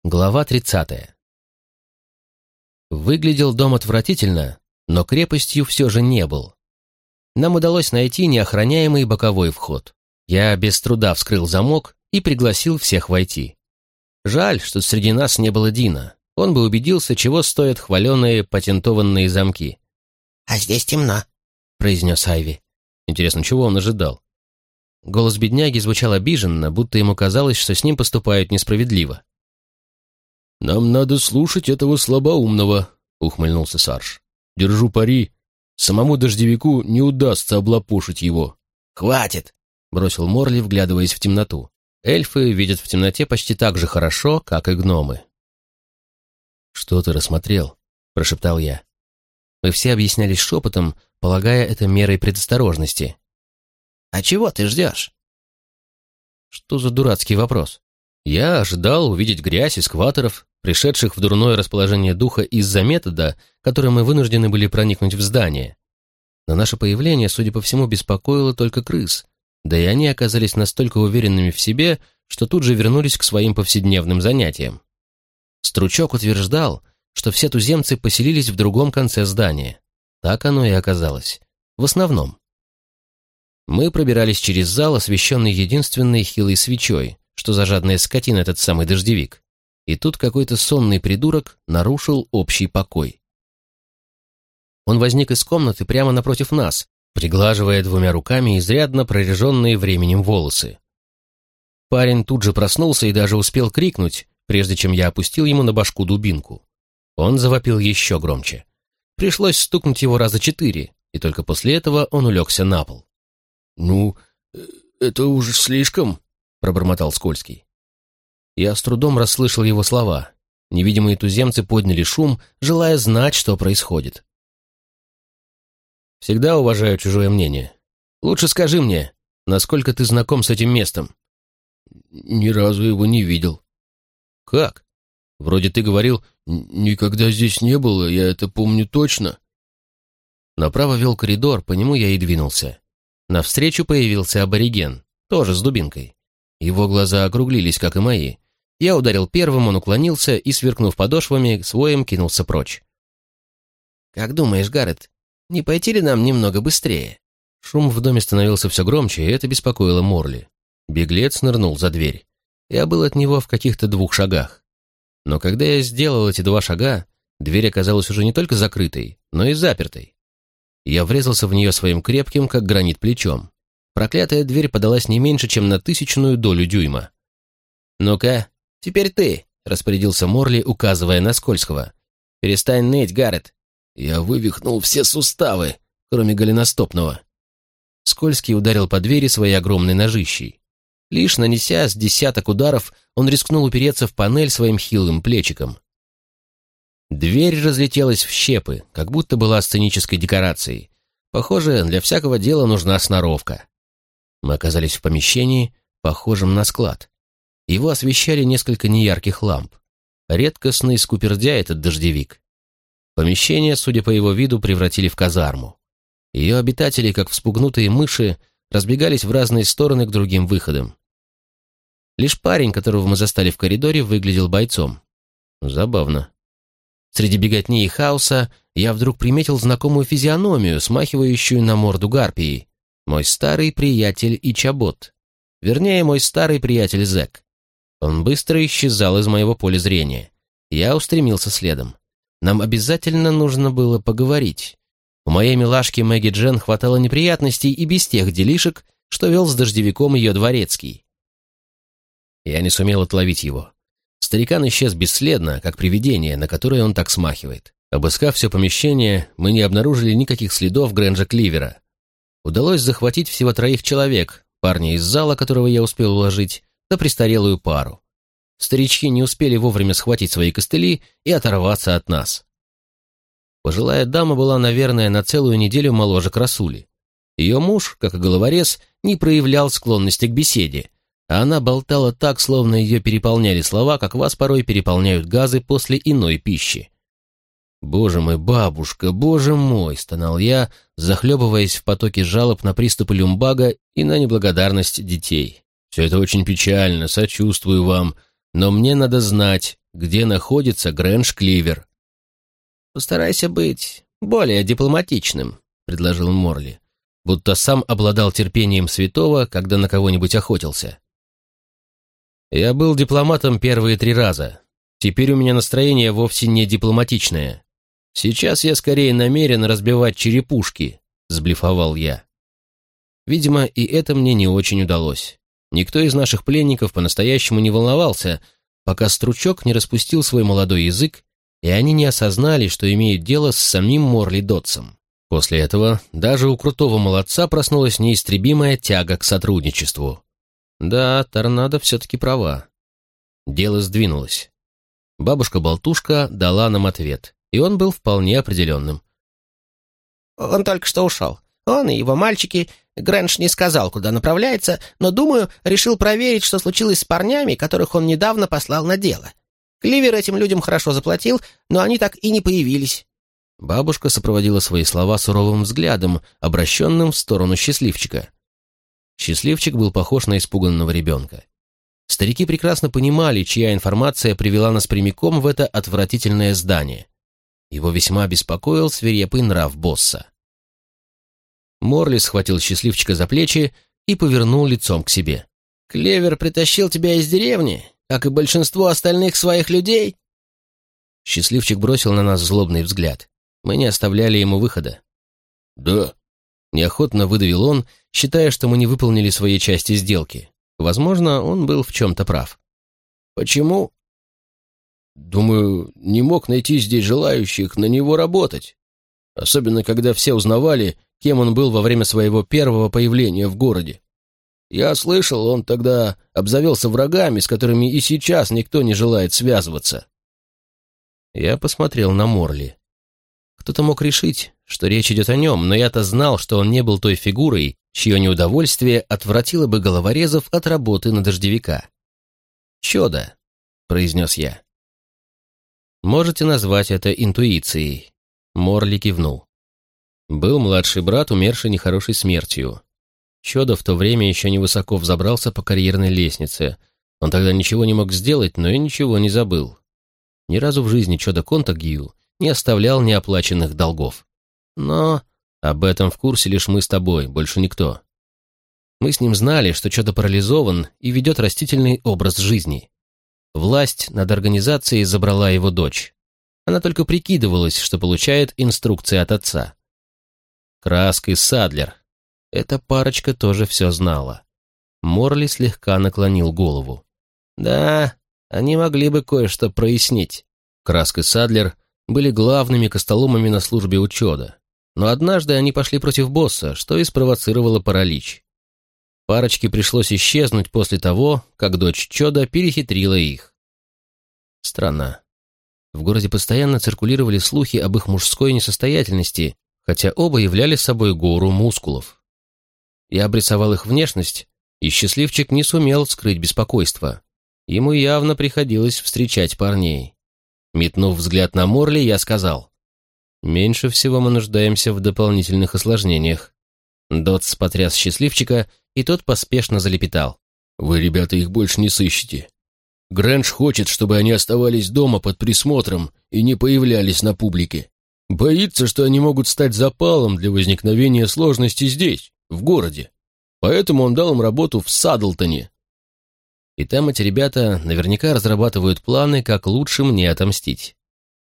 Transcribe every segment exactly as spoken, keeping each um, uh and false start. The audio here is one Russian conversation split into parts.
Глава тридцатая. Выглядел дом отвратительно, но крепостью все же не был. Нам удалось найти неохраняемый боковой вход. Я без труда вскрыл замок и пригласил всех войти. Жаль, что среди нас не было Дина. Он бы убедился, чего стоят хваленые патентованные замки. «А здесь темно», — произнес Айви. Интересно, чего он ожидал? Голос бедняги звучал обиженно, будто ему казалось, что с ним поступают несправедливо. «Нам надо слушать этого слабоумного», — ухмыльнулся Сарж. «Держу пари, самому дождевику не удастся облапошить его». «Хватит», — бросил Морли, вглядываясь в темноту. Эльфы видят в темноте почти так же хорошо, как и гномы. «Что ты рассмотрел?» — прошептал я. Мы все объяснялись шепотом, полагая это мерой предосторожности. «А чего ты ждешь?» Что за дурацкий вопрос? Я ожидал увидеть грязь эскваторов, пришедших в дурное расположение духа из-за метода, которым мы вынуждены были проникнуть в здание. Но наше появление, судя по всему, беспокоило только крыс, да и они оказались настолько уверенными в себе, что тут же вернулись к своим повседневным занятиям. Стручок утверждал, что все туземцы поселились в другом конце здания. Так оно и оказалось. В основном. Мы пробирались через зал, освещенный единственной хилой свечой, что за жадная скотина этот самый дождевик. И тут какой-то сонный придурок нарушил общий покой. Он возник из комнаты прямо напротив нас, приглаживая двумя руками изрядно прореженные временем волосы. Парень тут же проснулся и даже успел крикнуть, прежде чем я опустил ему на башку дубинку. Он завопил еще громче. Пришлось стукнуть его раза четыре, и только после этого он улегся на пол. «Ну, это уже слишком», — пробормотал Скользкий. Я с трудом расслышал его слова. Невидимые туземцы подняли шум, желая знать, что происходит. «Всегда уважаю чужое мнение. Лучше скажи мне, насколько ты знаком с этим местом?» «Ни разу его не видел». «Как? Вроде ты говорил, никогда здесь не было, я это помню точно». Направо вел коридор, по нему я и двинулся. Навстречу появился абориген, тоже с дубинкой. Его глаза округлились, как и мои. Я ударил первым, он уклонился и, сверкнув подошвами, своим кинулся прочь. «Как думаешь, Гаррет, не пойти ли нам немного быстрее?» Шум в доме становился все громче, и это беспокоило Морли. Беглец нырнул за дверь. Я был от него в каких-то двух шагах. Но когда я сделал эти два шага, дверь оказалась уже не только закрытой, но и запертой. Я врезался в нее своим крепким, как гранит, плечом. Проклятая дверь подалась не меньше, чем на тысячную долю дюйма. «Ну-ка, теперь ты», — распорядился Морли, указывая на Скользкого. «Перестань ныть, Гаррет». Я вывихнул все суставы, кроме голеностопного. Скользкий ударил по двери своей огромной ножищей. Лишь нанеся с десяток ударов, он рискнул упереться в панель своим хилым плечиком. Дверь разлетелась в щепы, как будто была сценической декорацией. Похоже, для всякого дела нужна сноровка. Мы оказались в помещении, похожем на склад. Его освещали несколько неярких ламп. Редкостный скупердяй этот дождевик. Помещение, судя по его виду, превратили в казарму. Ее обитатели, как вспугнутые мыши, разбегались в разные стороны к другим выходам. Лишь парень, которого мы застали в коридоре, выглядел бойцом. Забавно. Среди беготни и хаоса я вдруг приметил знакомую физиономию, смахивающую на морду гарпии. Мой старый приятель Ичабот. Вернее, мой старый приятель Зэк. Он быстро исчезал из моего поля зрения. Я устремился следом. Нам обязательно нужно было поговорить. У моей милашки Мэгги Джен хватало неприятностей и без тех делишек, что вел с дождевиком ее дворецкий. Я не сумел отловить его. Старикан исчез бесследно, как привидение, на которое он так смахивает. Обыскав все помещение, мы не обнаружили никаких следов Грэнджа Кливера. Удалось захватить всего троих человек, парня из зала, которого я успел уложить, да престарелую пару. Старички не успели вовремя схватить свои костыли и оторваться от нас. Пожилая дама была, наверное, на целую неделю моложе красули. Ее муж, как и головорез, не проявлял склонности к беседе, а она болтала так, словно ее переполняли слова, как вас порой переполняют газы после иной пищи. «Боже мой, бабушка, боже мой!» — стонал я, захлебываясь в потоке жалоб на приступы люмбага и на неблагодарность детей. «Все это очень печально, сочувствую вам, но мне надо знать, где находится Грэндж-Кливер». «Постарайся быть более дипломатичным», — предложил Морли, будто сам обладал терпением святого, когда на кого-нибудь охотился. «Я был дипломатом первые три раза. Теперь у меня настроение вовсе не дипломатичное. Сейчас я скорее намерен разбивать черепушки», — сблефовал я. Видимо, и это мне не очень удалось. Никто из наших пленников по-настоящему не волновался, пока Стручок не распустил свой молодой язык, и они не осознали, что имеют дело с самим Морли Дотсом. После этого даже у крутого молодца проснулась неистребимая тяга к сотрудничеству. Да, Торнадо все-таки права. Дело сдвинулось. Бабушка-болтушка дала нам ответ, и он был вполне определенным. «Он только что ушел. Он и его мальчики. Грэндж не сказал, куда направляется, но, думаю, решил проверить, что случилось с парнями, которых он недавно послал на дело. Кливер этим людям хорошо заплатил, но они так и не появились». Бабушка сопроводила свои слова суровым взглядом, обращенным в сторону Счастливчика. Счастливчик был похож на испуганного ребенка. Старики прекрасно понимали, чья информация привела нас прямиком в это отвратительное здание. Его весьма беспокоил свирепый нрав босса. Морли схватил Счастливчика за плечи и повернул лицом к себе. «Клевер притащил тебя из деревни, как и большинство остальных своих людей?» Счастливчик бросил на нас злобный взгляд. Мы не оставляли ему выхода. «Да», — неохотно выдавил он, считая, что мы не выполнили своей части сделки. Возможно, он был в чем-то прав. «Почему?» «Думаю, не мог найти здесь желающих на него работать. Особенно, когда все узнавали, кем он был во время своего первого появления в городе. Я слышал, он тогда обзавелся врагами, с которыми и сейчас никто не желает связываться». Я посмотрел на Морли. Кто-то мог решить, что речь идет о нем, но я-то знал, что он не был той фигурой, чье неудовольствие отвратило бы головорезов от работы на дождевика. «Чудо», — произнес я. «Можете назвать это интуицией», — Морли кивнул. Был младший брат, умерший нехорошей смертью. Чудо в то время еще невысоко взобрался по карьерной лестнице. Он тогда ничего не мог сделать, но и ничего не забыл. Ни разу в жизни Чудо Контагью не оставлял неоплаченных долгов. Но об этом в курсе лишь мы с тобой, больше никто. Мы с ним знали, что Чудо парализован и ведет растительный образ жизни. Власть над организацией забрала его дочь. Она только прикидывалась, что получает инструкции от отца. Краск и Садлер. Эта парочка тоже все знала. Морли слегка наклонил голову. Да, они могли бы кое-что прояснить. Краск и Садлер были главными костоломами на службе у Чода. Но однажды они пошли против босса, что и спровоцировало паралич. Парочке пришлось исчезнуть после того, как дочь Чода перехитрила их. Странно. В городе постоянно циркулировали слухи об их мужской несостоятельности, хотя оба являли собой гору мускулов. Я обрисовал их внешность, и Счастливчик не сумел скрыть беспокойство. Ему явно приходилось встречать парней. Метнув взгляд на Морли, я сказал: «Меньше всего мы нуждаемся в дополнительных осложнениях». Дотс потряс Счастливчика, и тот поспешно залепетал: «Вы, ребята, их больше не сыщете. Грэндж хочет, чтобы они оставались дома под присмотром и не появлялись на публике. Боится, что они могут стать запалом для возникновения сложностей здесь, в городе. Поэтому он дал им работу в Садлтоне». И там эти ребята наверняка разрабатывают планы, как лучше мне отомстить.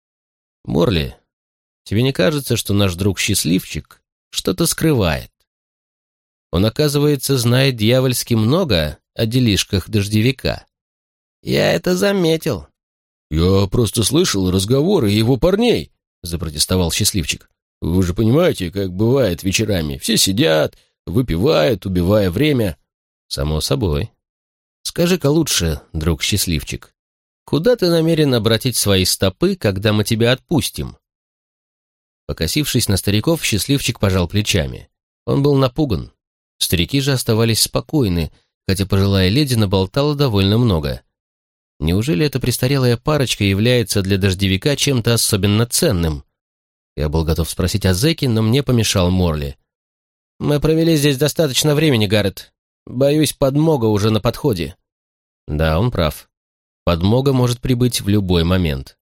Морли, тебе не кажется, что наш друг Счастливчик что-то скрывает? Он, оказывается, знает дьявольски много о делишках дождевика. Я это заметил. «Я просто слышал разговоры его парней», — запротестовал Счастливчик. «Вы же понимаете, как бывает вечерами. Все сидят, выпивают, убивая время». «Само собой. Скажи-ка лучше, друг Счастливчик, куда ты намерен обратить свои стопы, когда мы тебя отпустим?» Покосившись на стариков, Счастливчик пожал плечами. Он был напуган. Старики же оставались спокойны, хотя пожилая леди наболтала довольно много. Неужели эта престарелая парочка является для дождевика чем-то особенно ценным? Я был готов спросить о зэке, но мне помешал Морли. «Мы провели здесь достаточно времени, Гаррет. Боюсь, подмога уже на подходе». Да, он прав. Подмога может прибыть в любой момент.